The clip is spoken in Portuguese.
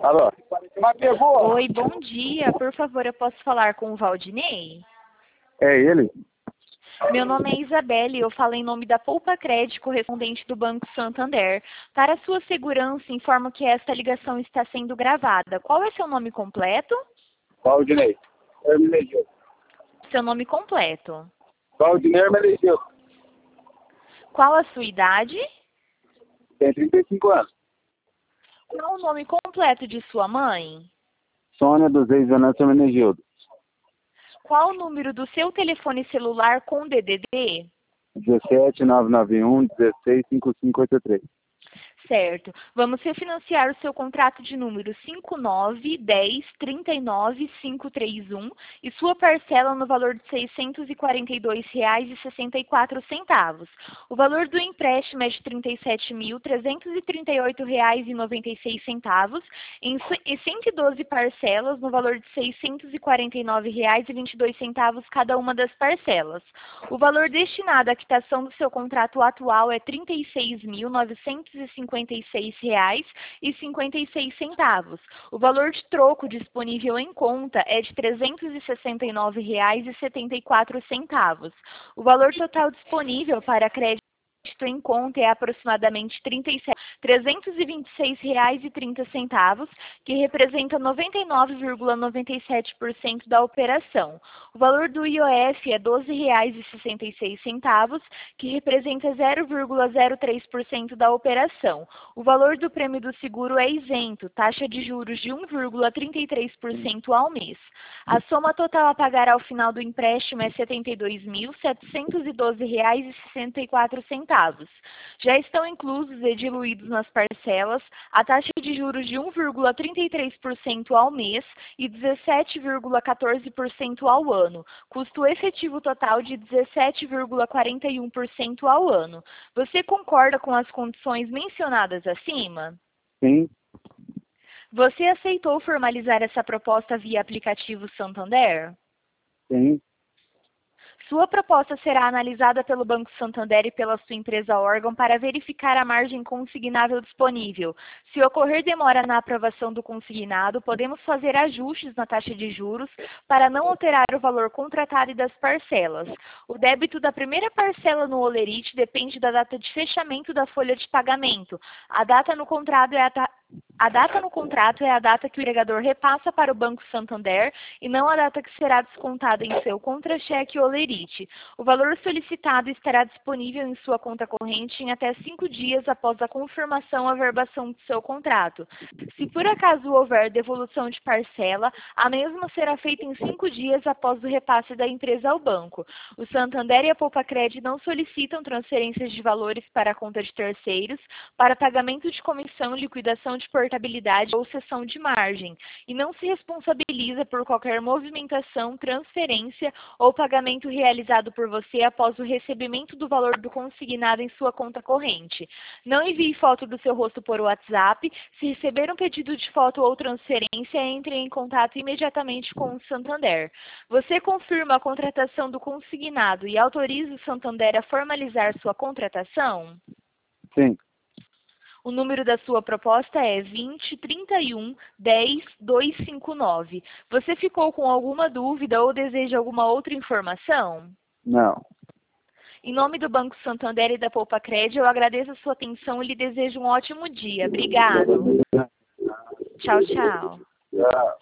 Alô? Oi, bom dia. Por favor, eu posso falar com o Valdinei? É ele? Meu nome é Isabelle e eu falo em nome da Poupa Crédito, correspondente do Banco Santander. Para sua segurança, informo que esta ligação está sendo gravada. Qual é seu nome completo? Valdinei. Hermenegildo. Seu nome completo. Valdinei Hermenegildo. Qual a sua idade? Tem 35 anos. Qual o nome completo de sua mãe? Sônia dos Reis Venâncio Hermenegildo. Qual o número do seu telefone celular com DDD? 17991 165583. Certo. Vamos refinanciar o seu contrato de número 591039531 e sua parcela no valor de R$ 642,64. O valor do empréstimo é de R$ 37.338,96 em 112 parcelas no valor de R$ 649,22 cada uma das parcelas. O valor destinado à quitação do seu contrato atual é R$ 36.956,56. O valor de troco disponível em conta é de R$ 369,74. O valor total disponível para crédito em conta é aproximadamente R$ 326,30, que representa 99,97% da operação. O valor do IOF é R$ 12,66, que representa 0,03% da operação. O valor do prêmio do seguro é isento, taxa de juros de 1,33% ao mês. A soma total a pagar ao final do empréstimo é R$ 72.712,64. Já estão inclusos e diluídos nas parcelas a taxa de juros de 1,33% ao mês e 17,14% ao ano, custo efetivo total de 17,41% ao ano. Você concorda com as condições mencionadas acima? Sim. Você aceitou formalizar essa proposta via aplicativo Santander? Sim. Sua proposta será analisada pelo Banco Santander e pela sua empresa órgão para verificar a margem consignável disponível. Se ocorrer demora na aprovação do consignado, podemos fazer ajustes na taxa de juros para não alterar o valor contratado e das parcelas. O débito da primeira parcela no Olerite depende da data de fechamento da folha de pagamento. A data no contrato é a data que o empregador repassa para o Banco Santander e não a data que será descontada em seu contra-cheque Olerite. O valor solicitado estará disponível em sua conta corrente em até 5 dias após a confirmação ou averbação do seu contrato. Se por acaso houver devolução de parcela, a mesma será feita em 5 dias após o repasse da empresa ao banco. O Santander e a Poupa Crédito não solicitam transferências de valores para a conta de terceiros, para pagamento de comissão, liquidação de portabilidade ou cessão de margem, e não se responsabiliza por qualquer movimentação, transferência ou pagamento realizado por você após o recebimento do valor do consignado em sua conta corrente. Não envie foto do seu rosto por WhatsApp. Se receber um pedido de foto ou transferência, entre em contato imediatamente com o Santander. Você confirma a contratação do consignado e autoriza o Santander a formalizar sua contratação? Sim. O número da sua proposta é 20 31 10 259. Você ficou com alguma dúvida ou deseja alguma outra informação? Não. Em nome do Banco Santander e da Poupa Crédito, eu agradeço a sua atenção e lhe desejo um ótimo dia. Obrigado. Tchau, tchau. Tchau.